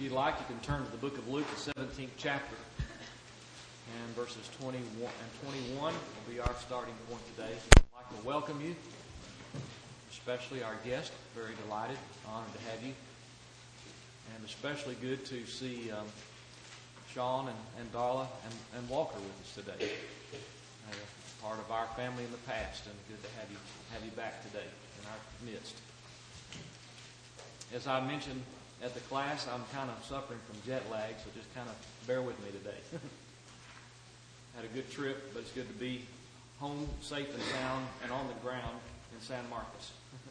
you'd like, you can turn to the book of Luke, the 17th chapter, and verses 21 will be our starting point today. I'd like to welcome you, especially our guest. Very delighted, honored to have you. And especially good to see Sean and Darla and Walker with us today. Part of our family in the past, and good to have you back today in our midst. As I mentioned at the class, I'm kind of suffering from jet lag, so just kind of bear with me today. Had a good trip, but it's good to be home, safe and sound, and on the ground in San Marcos.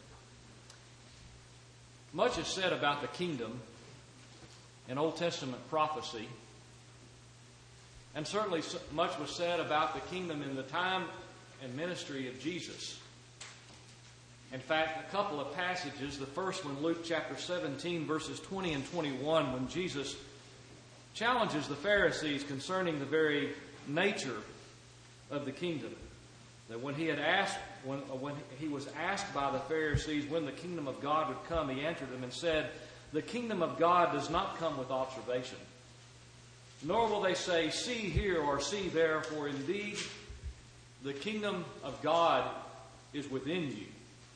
Much is said about the kingdom in Old Testament prophecy, and certainly much was said about the kingdom in the time and ministry of Jesus. In fact, a couple of passages, the first one, Luke chapter 17, verses 20 and 21, when Jesus challenges the Pharisees concerning the very nature of the kingdom. That when he was asked by the Pharisees when the kingdom of God would come, he answered them and said, "The kingdom of God does not come with observation. Nor will they say, 'See here,' or 'See there,' for indeed the kingdom of God is within you."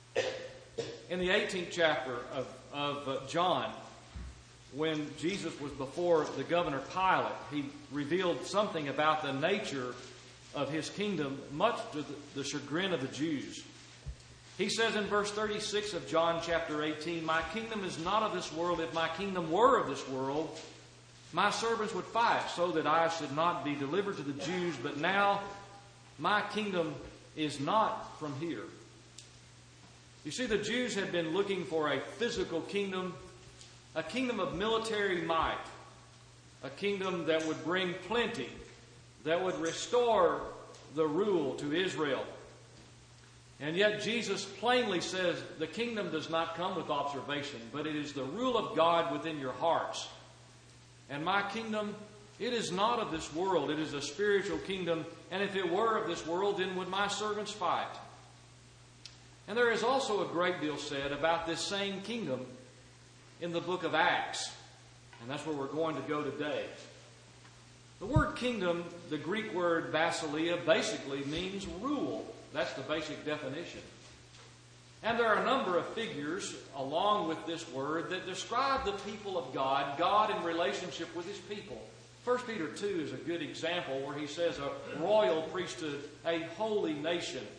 In the 18th chapter of John, when Jesus was before the governor Pilate, he revealed something about the nature of his kingdom, much to the chagrin of the Jews. He says in verse 36 of John chapter 18, "My kingdom is not of this world. If my kingdom were of this world, my servants would fight so that I should not be delivered to the Jews. But now my kingdom is not from here." You see, the Jews had been looking for a physical kingdom, a kingdom of military might, a kingdom that would bring plenty, that would restore the rule to Israel. And yet Jesus plainly says the kingdom does not come with observation, but it is the rule of God within your hearts. And my kingdom, it is not of this world. It is a spiritual kingdom. And if it were of this world, then would my servants fight? And there is also a great deal said about this same kingdom in the book of Acts. And that's where we're going to go today. The word kingdom, the Greek word basileia, basically means rule. That's the basic definition. And there are a number of figures along with this word that describe the people of God, God in relationship with His people. 1 Peter 2 is a good example where he says a royal priesthood, a holy nation,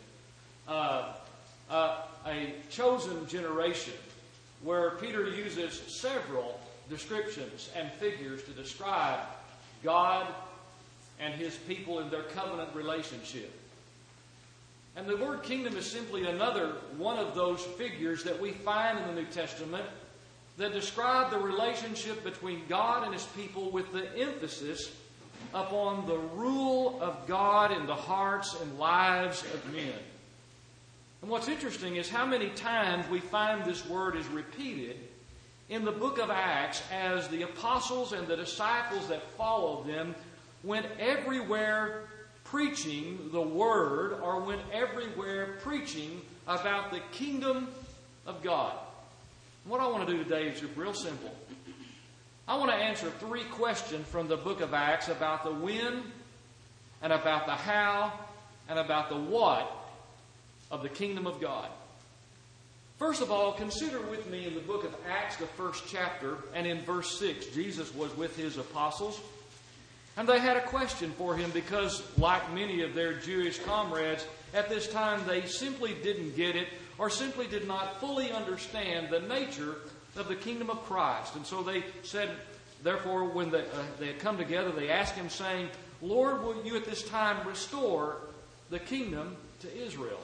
a chosen generation, where Peter uses several descriptions and figures to describe God and His people in their covenant relationship. And the word kingdom is simply another one of those figures that we find in the New Testament that describe the relationship between God and His people, with the emphasis upon the rule of God in the hearts and lives of men. And what's interesting is how many times we find this word is repeated in the book of Acts as the apostles and the disciples that followed them went everywhere preaching the Word, or went everywhere preaching about the kingdom of God. And what I want to do today is real simple. I want to answer 3 questions from the book of Acts about the when, and about the how, and about the what of the kingdom of God. First of all, consider with me in the book of Acts, the 1st chapter, and in verse 6, Jesus was with His apostles. And they had a question for Him because, like many of their Jewish comrades, at this time they simply didn't get it, or simply did not fully understand the nature of the kingdom of Christ. And so they said, therefore, when they had come together, they asked Him, saying, "Lord, will you at this time restore the kingdom to Israel?"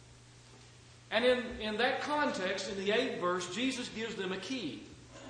And in that context, in the 8th verse, Jesus gives them a key.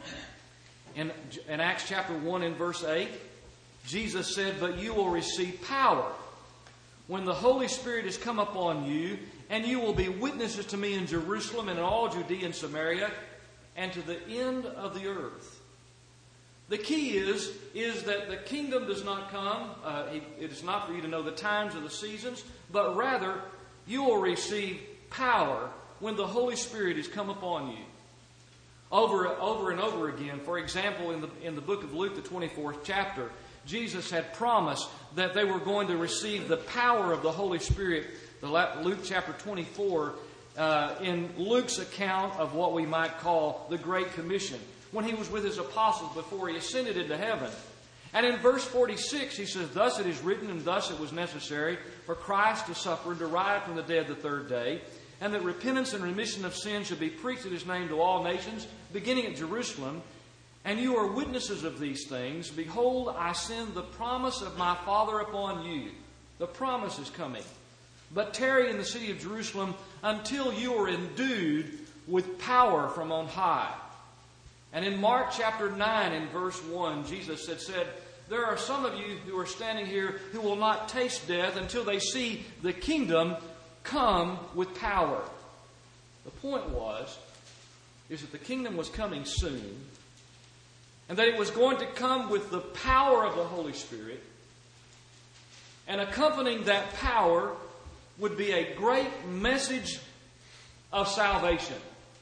In Acts chapter 1 and verse 8, Jesus said, "But you will receive power when the Holy Spirit has come upon you, and you will be witnesses to me in Jerusalem and in all Judea and Samaria, and to the end of the earth." The key is that the kingdom does not come. It is not for you to know the times or the seasons, but rather you will receive power when the Holy Spirit has come upon you. over and over again. For example, in the book of Luke, the 24th chapter, Jesus had promised that they were going to receive the power of the Holy Spirit. Luke chapter 24, in Luke's account of what we might call the Great Commission, when he was with his apostles before he ascended into heaven. And in verse 46, he says, "Thus it is written, and thus it was necessary for Christ to suffer and to rise from the dead the third day, and that repentance and remission of sins should be preached in His name to all nations, beginning at Jerusalem. And you are witnesses of these things. Behold, I send the promise of my Father upon you." The promise is coming. "But tarry in the city of Jerusalem until you are endued with power from on high." And in Mark chapter 9 in verse 1, Jesus had said, "There are some of you who are standing here who will not taste death until they see the kingdom come with power." The point is that the kingdom was coming soon, and that it was going to come with the power of the Holy Spirit. And accompanying that power would be a great message of salvation.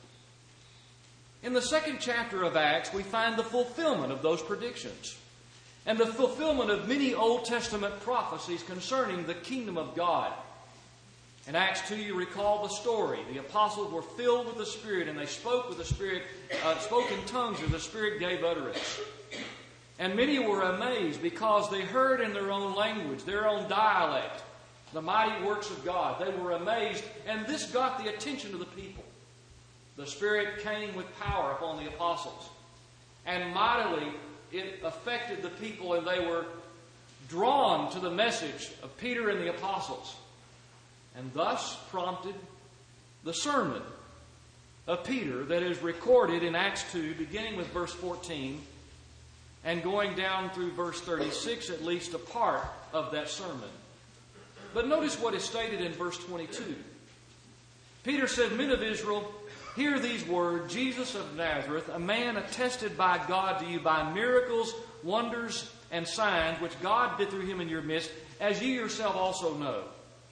In the second chapter of Acts, we find the fulfillment of those predictions and the fulfillment of many Old Testament prophecies concerning the kingdom of God. In Acts 2, you recall the story. The apostles were filled with the Spirit, and they spoke with the Spirit, spoke in tongues as the Spirit gave utterance. And many were amazed because they heard in their own language, their own dialect, the mighty works of God. They were amazed, and this got the attention of the people. The Spirit came with power upon the apostles, and mightily it affected the people, and they were drawn to the message of Peter and the apostles, and thus prompted the sermon of Peter that is recorded in Acts 2, beginning with verse 14 and going down through verse 36, at least a part of that sermon. But notice what is stated in verse 22. Peter said, "Men of Israel, hear these words, Jesus of Nazareth, a man attested by God to you by miracles, wonders, and signs, which God did through him in your midst, as ye yourself also know.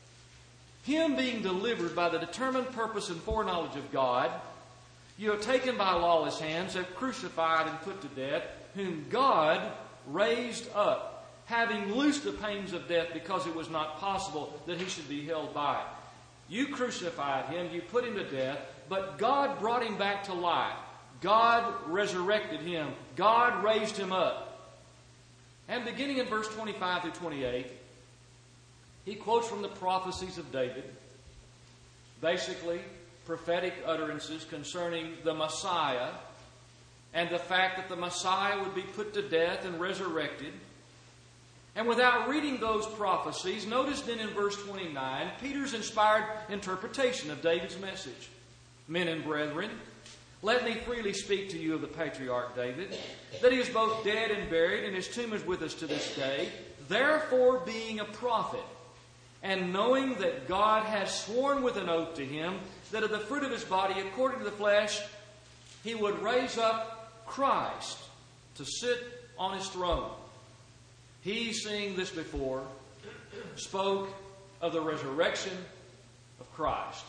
Him being delivered by the determined purpose and foreknowledge of God, you have taken by lawless hands, have crucified and put to death, whom God raised up, having loosed the pains of death, because it was not possible that he should be held by it. You crucified him, you put him to death, but God brought him back to life. God resurrected him. God raised him up." And beginning in verse 25 through 28, he quotes from the prophecies of David, basically prophetic utterances concerning the Messiah and the fact that the Messiah would be put to death and resurrected. And without reading those prophecies, notice then in verse 29, Peter's inspired interpretation of David's message. "Men and brethren, let me freely speak to you of the patriarch David, that he is both dead and buried, and his tomb is with us to this day. Therefore, being a prophet, and knowing that God has sworn with an oath to him, that of the fruit of his body, according to the flesh, he would raise up Christ to sit on his throne. He, seeing this before, spoke of the resurrection of Christ."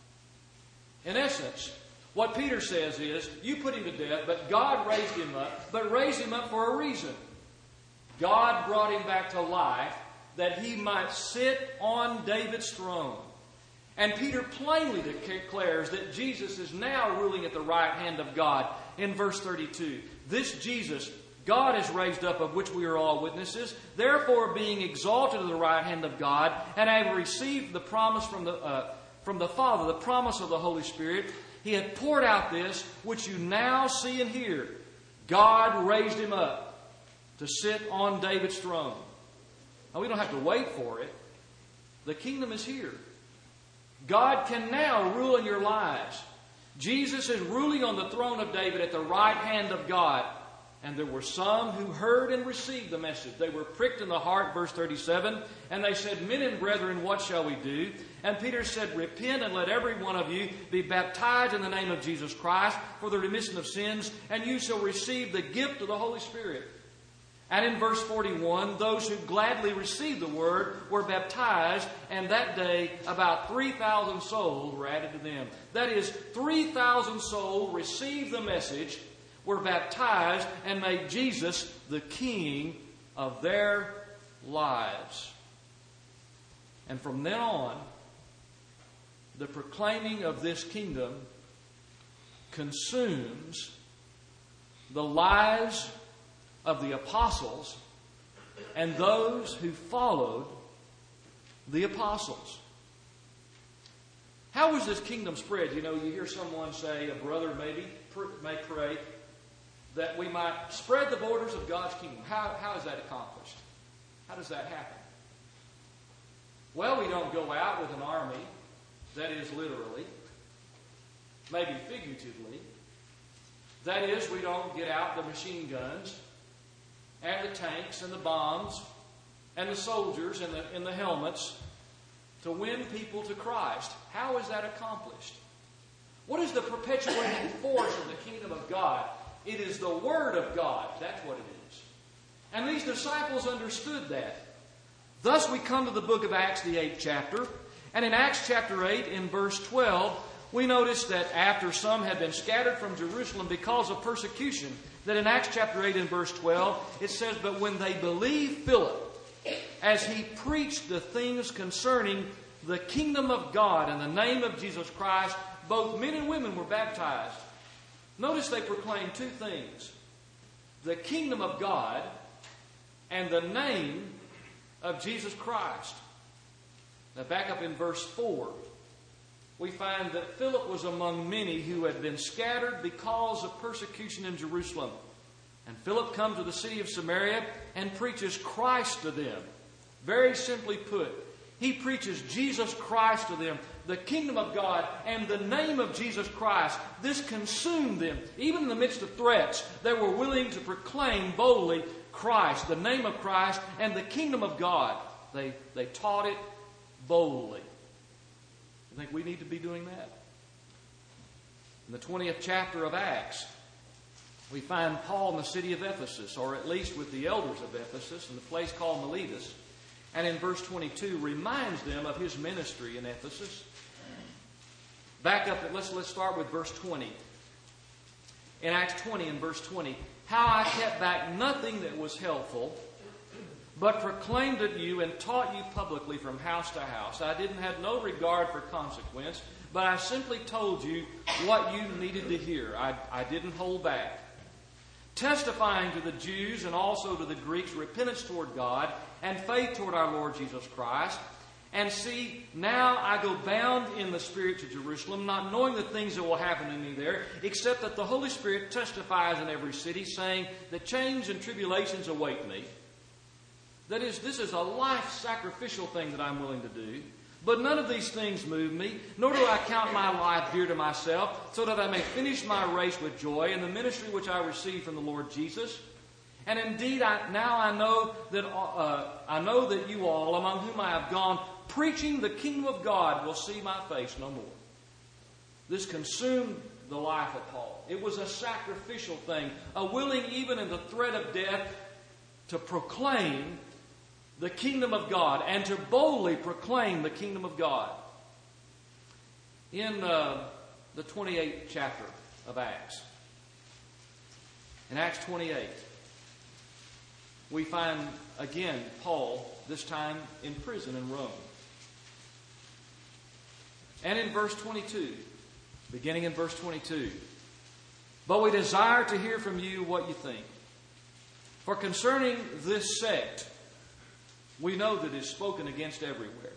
In essence, what Peter says is, you put him to death, but God raised him up, but raised him up for a reason. God brought him back to life that he might sit on David's throne. And Peter plainly declares that Jesus is now ruling at the right hand of God in verse 32. "This Jesus God has raised up, of which we are all witnesses. Therefore, being exalted to the right hand of God, and having received the promise from the Father, the promise of the Holy Spirit, he had poured out this which you now see and hear. God raised him up to sit on David's throne." Now, we don't have to wait for it. The kingdom is here. God can now rule in your lives. Jesus is ruling on the throne of David at the right hand of God. And there were some who heard and received the message. They were pricked in the heart, verse 37, and they said, "Men and brethren, what shall we do?" And Peter said, "Repent and let every one of you be baptized in the name of Jesus Christ for the remission of sins, and you shall receive the gift of the Holy Spirit. And in verse 41, those who gladly received the word were baptized, and that day about 3,000 souls were added to them. That is, 3,000 souls received the message, were baptized, and made Jesus the King of their lives. And from then on, the proclaiming of this kingdom consumes the lives of the apostles and those who followed the apostles. How was this kingdom spread? You know, you hear someone say, a brother maybe may pray that we might spread the borders of God's kingdom. How is that accomplished? How does that happen? Well, we don't go out with an army, that is literally, maybe figuratively. That is, we don't get out the machine guns and the tanks and the bombs and the soldiers and the helmets to win people to Christ. How is that accomplished? What is the perpetuating force of the kingdom of God? It is the Word of God. That's what it is. And these disciples understood that. Thus we come to the book of Acts, the 8th chapter. And in Acts chapter 8, in verse 12, we notice that after some had been scattered from Jerusalem because of persecution, that in Acts chapter 8 and verse 12, it says, "But when they believed Philip, as he preached the things concerning the kingdom of God in the name of Jesus Christ, both men and women were baptized." Notice they proclaimed two things: the kingdom of God and the name of Jesus Christ. Now back up in verse 4. We find that Philip was among many who had been scattered because of persecution in Jerusalem. And Philip comes to the city of Samaria and preaches Christ to them. Very simply put, he preaches Jesus Christ to them, the kingdom of God and the name of Jesus Christ. This consumed them. Even in the midst of threats, they were willing to proclaim boldly Christ, the name of Christ, and the kingdom of God. They taught it boldly. I think we need to be doing that. In the 20th chapter of Acts, we find Paul in the city of Ephesus, or at least with the elders of Ephesus, in the place called Miletus. And in verse 22, reminds them of his ministry in Ephesus. Back up, let's start with verse 20. In Acts 20 and verse 20, "How I kept back nothing that was helpful, but proclaimed it you and taught you publicly from house to house. I didn't have no regard for consequence, but I simply told you what you needed to hear. I didn't hold back. Testifying to the Jews and also to the Greeks repentance toward God and faith toward our Lord Jesus Christ. And see, now I go bound in the Spirit to Jerusalem, not knowing the things that will happen to me there, except that the Holy Spirit testifies in every city, saying that chains and tribulations await me." That is, this is a life-sacrificial thing that I'm willing to do. "But none of these things move me, nor do I count my life dear to myself, so that I may finish my race with joy in the ministry which I received from the Lord Jesus. And indeed, I know that you all, among whom I have gone, preaching the kingdom of God, will see my face no more." This consumed the life of Paul. It was a sacrificial thing, a willing, even in the threat of death, to proclaim the kingdom of God and to boldly proclaim the kingdom of God. In the 28th chapter of Acts, in Acts 28, we find again Paul, this time in prison in Rome. And in verse 22, beginning in verse 22, "But we desire to hear from you what you think. For concerning this sect, we know that it is spoken against everywhere."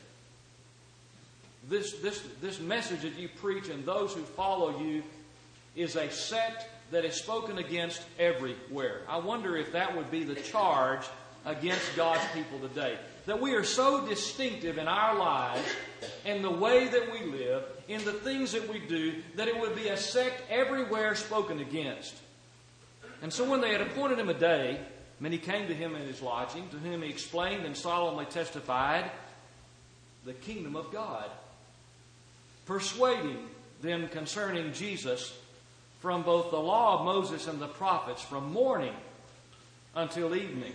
This message that you preach and those who follow you is a sect that is spoken against everywhere. I wonder if that would be the charge against God's people today. That we are so distinctive in our lives, in the way that we live, in the things that we do, that it would be a sect everywhere spoken against. And so when they had appointed him a day, many came to him in his lodging, to whom he explained and solemnly testified the kingdom of God, persuading them concerning Jesus from both the law of Moses and the prophets, from morning until evening.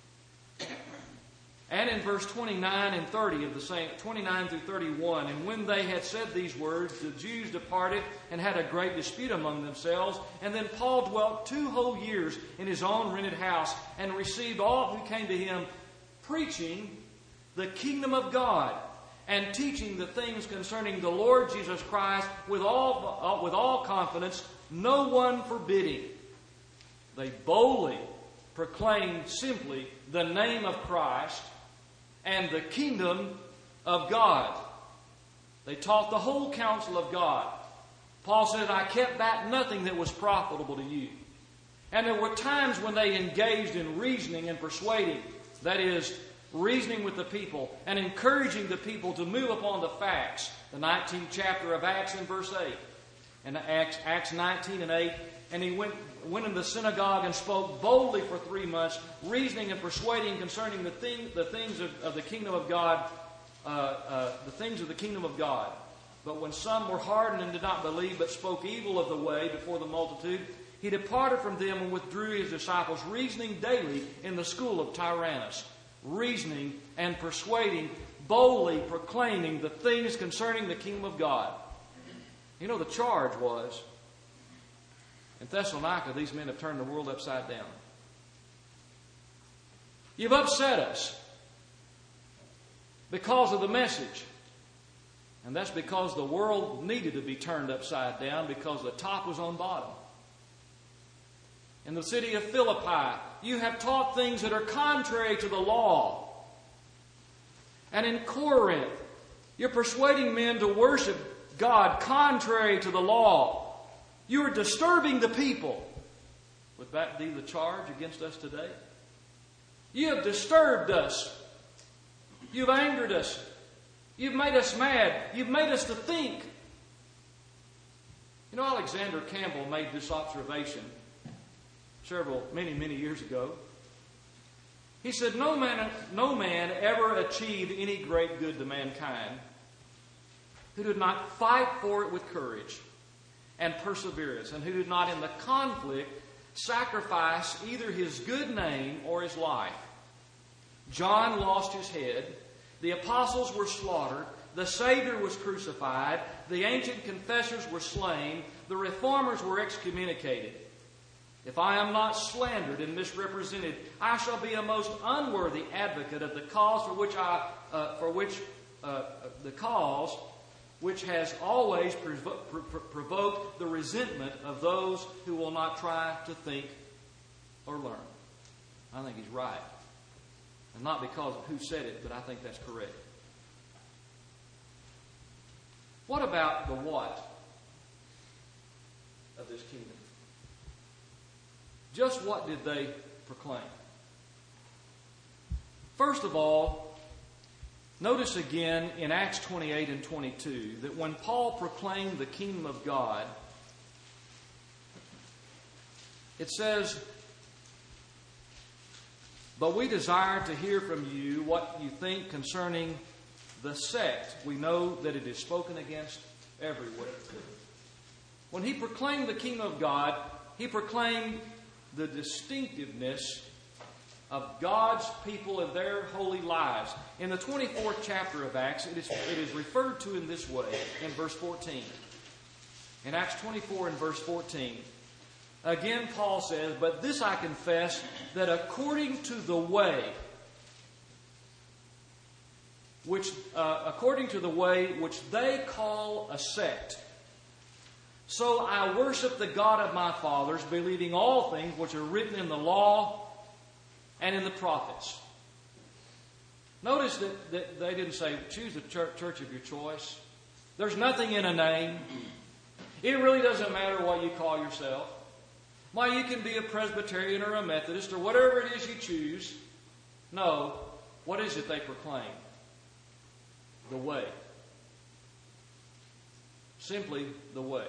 And in verse 29 and 30 of the same, 29 through 31, and when they had said these words, the Jews departed and had a great dispute among themselves. And then Paul dwelt 2 whole years in his own rented house and received all who came to him, preaching the kingdom of God and teaching the things concerning the Lord Jesus Christ with all confidence, no one forbidding. They boldly proclaimed simply the name of Christ and the kingdom of God. They taught the whole counsel of God. Paul said, I kept back nothing that was profitable to you. And there were times when they engaged in reasoning and persuading, that is, reasoning with the people and encouraging the people to move upon the facts. The 19th chapter of Acts in verse 8. And Acts 19 and 8. And he went in the synagogue and spoke boldly for 3 months, reasoning and persuading concerning the things of the kingdom of God, the things of the kingdom of God. But when some were hardened and did not believe, but spoke evil of the way before the multitude, he departed from them and withdrew his disciples, reasoning daily in the school of Tyrannus, reasoning and persuading, boldly proclaiming the things concerning the kingdom of God. You know, the charge was, in Thessalonica, these men have turned the world upside down. You've upset us because of the message. And that's because the world needed to be turned upside down because the top was on bottom. In the city of Philippi, you have taught things that are contrary to the law. And in Corinth, you're persuading men to worship God contrary to the law. You are disturbing the people. Would that be the charge against us today? You have disturbed us. You've angered us. You've made us mad. You've made us to think. You know, Alexander Campbell made this observation many years ago. He said, no man ever achieved any great good to mankind who did not fight for it with courage and perseverance, and who did not in the conflict sacrifice either his good name or his life. John lost his head. The apostles were slaughtered. The Savior was crucified. The ancient confessors were slain. The reformers were excommunicated. If I am not slandered and misrepresented, I shall be a most unworthy advocate of the cause which has always provoked the resentment of those who will not try to think or learn. I think he's right. And not because of who said it, but I think that's correct. What about the what of this kingdom? Just what did they proclaim? First of all, notice again in Acts 28 and 22 that when Paul proclaimed the kingdom of God, it says, but we desire to hear from you what you think concerning the sect. We know that it is spoken against everywhere. When he proclaimed the kingdom of God, he proclaimed the distinctiveness of God's people and their holy lives. In the 24th chapter of Acts, it is referred to in this way in verse 14. In Acts 24 and verse 14, again Paul says, but this I confess, that according to the way which they call a sect, so I worship the God of my fathers, believing all things which are written in the law and in the prophets. Notice that they didn't say, choose the church of your choice. There's nothing in a name. It really doesn't matter what you call yourself. Why, you can be a Presbyterian or a Methodist or whatever it is you choose. No. What is it they proclaim? The way. Simply the way.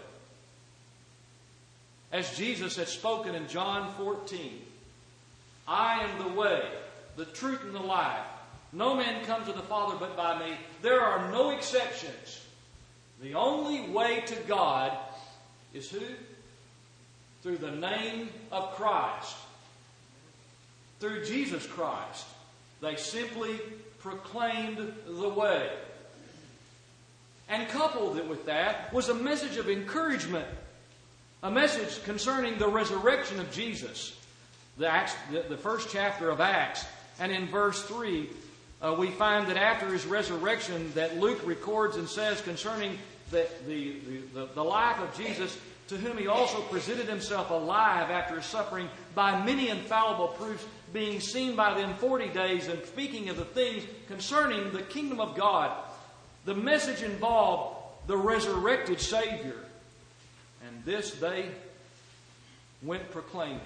As Jesus had spoken in John 14, I am the way, the truth, and the life. No man comes to the Father but by me. There are no exceptions. The only way to God is who? Through the name of Christ. Through Jesus Christ, they simply proclaimed the way. And coupled with that was a message of encouragement, a message concerning the resurrection of Jesus. The first chapter of Acts, and in verse 3, we find that after His resurrection, that Luke records and says concerning the life of Jesus, to whom He also presented Himself alive after His suffering by many infallible proofs, being seen by them 40 days, and speaking of the things concerning the kingdom of God. The message involved the resurrected Savior. And this they went proclaiming.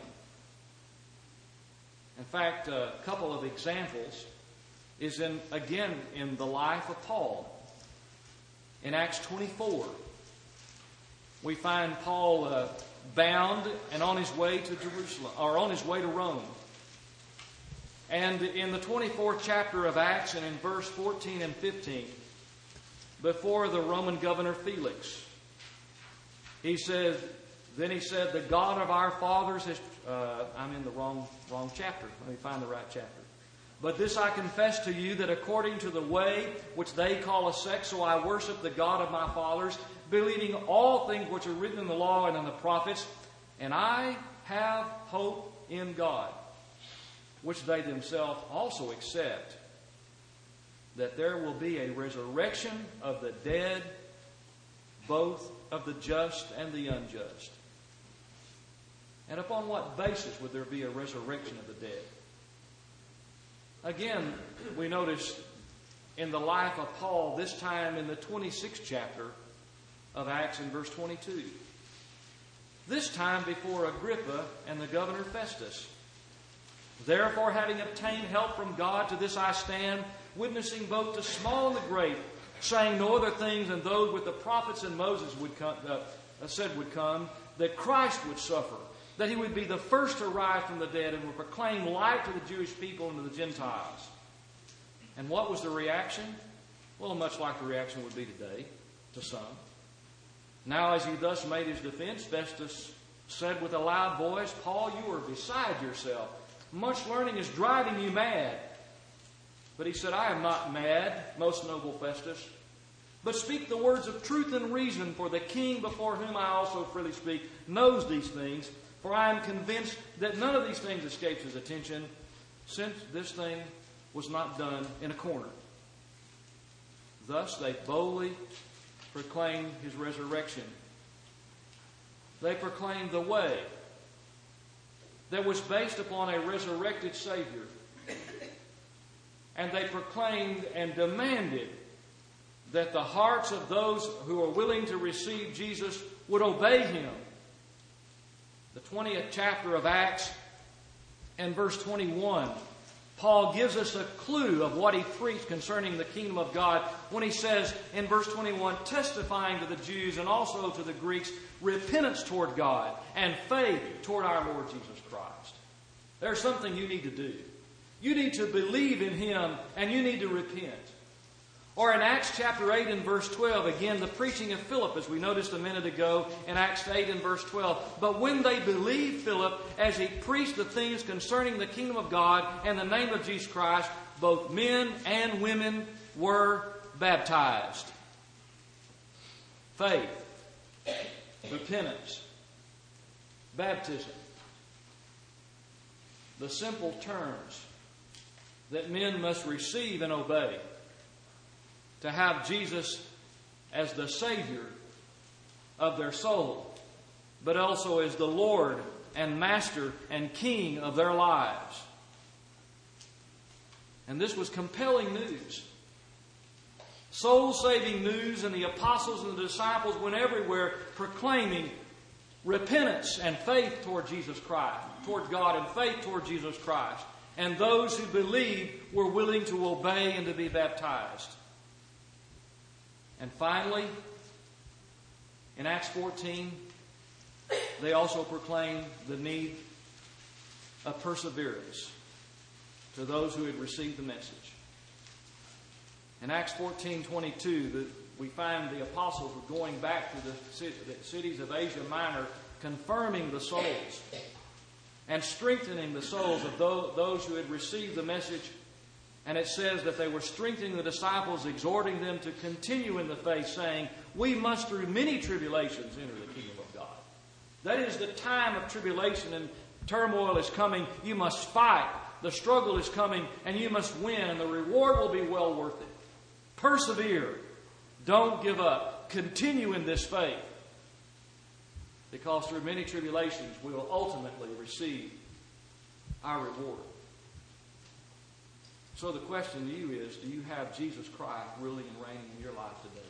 In fact, a couple of examples is again in the life of Paul. In Acts 24, we find Paul bound and on his way to Jerusalem, or on his way to Rome. And in the 24th chapter of Acts, and in verse 14 and 15, before the Roman governor Felix, he said, the God of our fathers has... I'm in the wrong chapter. Let me find the right chapter. But this I confess to you, that according to the way which they call a sect, so I worship the God of my fathers, believing all things which are written in the law and in the prophets, and I have hope in God, which they themselves also accept, that there will be a resurrection of the dead, both of the just and the unjust. And upon what basis would there be a resurrection of the dead? Again, we notice in the life of Paul, this time in the 26th chapter of Acts in verse 22. This time before Agrippa and the governor Festus. Therefore, having obtained help from God, to this I stand, witnessing both to small and the great, saying no other things than those which the prophets and Moses said would come, that Christ would suffer, that He would be the first to rise from the dead, and would proclaim light to the Jewish people and to the Gentiles. And what was the reaction? Well, much like the reaction would be today to some. Now, as he thus made his defense, Festus said with a loud voice, Paul, you are beside yourself. Much learning is driving you mad. But he said, I am not mad, most noble Festus, but speak the words of truth and reason, for the king before whom I also freely speak knows these things. For I am convinced that none of these things escapes his attention, since this thing was not done in a corner. Thus they boldly proclaimed His resurrection. They proclaimed the way that was based upon a resurrected Savior. And they proclaimed and demanded that the hearts of those who are willing to receive Jesus would obey Him. The 20th chapter of Acts and verse 21, Paul gives us a clue of what he preached concerning the kingdom of God when he says in verse 21, testifying to the Jews and also to the Greeks, repentance toward God and faith toward our Lord Jesus Christ. There's something you need to do. You need to believe in Him and you need to repent. Or in Acts chapter 8 and verse 12, again, the preaching of Philip, as we noticed a minute ago in Acts 8 and verse 12. But when they believed Philip, as he preached the things concerning the kingdom of God and the name of Jesus Christ, both men and women were baptized. Faith, repentance, baptism. The simple terms that men must receive and obey to have Jesus as the Savior of their soul, but also as the Lord and Master and King of their lives. And this was compelling news. Soul-saving news, and the apostles and the disciples went everywhere proclaiming repentance and faith toward Jesus Christ, toward God, and faith toward Jesus Christ. And those who believed were willing to obey and to be baptized. And finally, in Acts 14, they also proclaimed the need of perseverance to those who had received the message. In Acts 14:22, we find the apostles were going back to the cities of Asia Minor, confirming the souls. and strengthening the souls of those who had received the message. And it says that they were strengthening the disciples, exhorting them to continue in the faith, saying, we must through many tribulations enter the kingdom of God. That is, the time of tribulation and turmoil is coming. You must fight. The struggle is coming, and you must win, and the reward will be well worth it. Persevere. Don't give up. Continue in this faith. Because through many tribulations, we will ultimately receive our reward. So the question to you is, do you have Jesus Christ ruling and reigning in your life today?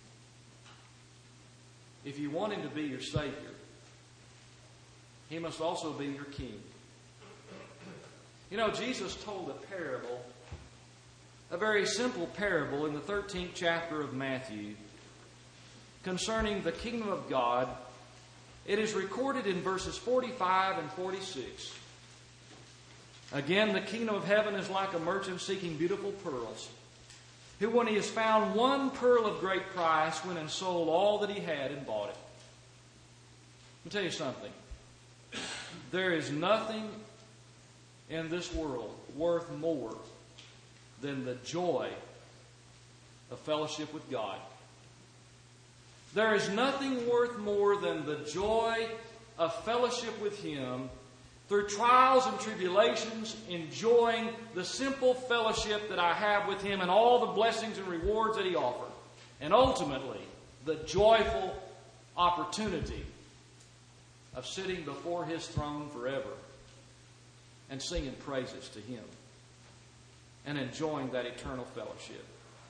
If you want Him to be your Savior, He must also be your King. You know, Jesus told a parable, a very simple parable in the 13th chapter of Matthew concerning the kingdom of God. It is recorded in verses 45 and 46. Again, the kingdom of heaven is like a merchant seeking beautiful pearls, who when he has found one pearl of great price, went and sold all that he had and bought it. Let me tell you something. There is nothing in this world worth more than the joy of fellowship with God. There is nothing worth more than the joy of fellowship with Him through trials and tribulations, enjoying the simple fellowship that I have with Him and all the blessings and rewards that He offers. And ultimately, the joyful opportunity of sitting before His throne forever and singing praises to Him and enjoying that eternal fellowship.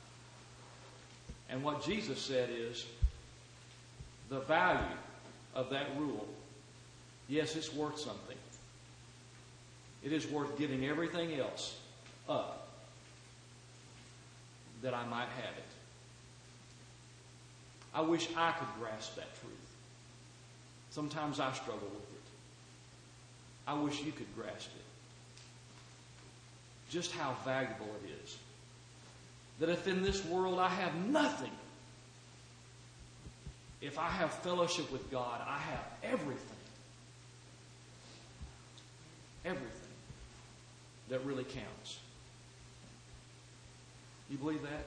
And what Jesus said is, the value of that rule, yes, it's worth something. It is worth giving everything else up that I might have it. I wish I could grasp that truth. Sometimes I struggle with it. I wish you could grasp it. Just how valuable it is. That if in this world I have nothing, if I have fellowship with God, I have everything. Everything that really counts. You believe that?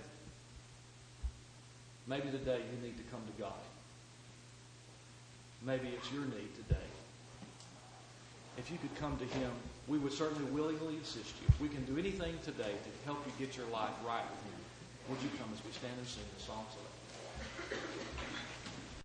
Maybe today you need to come to God. Maybe it's your need today. If you could come to Him, we would certainly willingly assist you. If we can do anything today to help you get your life right with Him, would you come as we stand and sing the songs of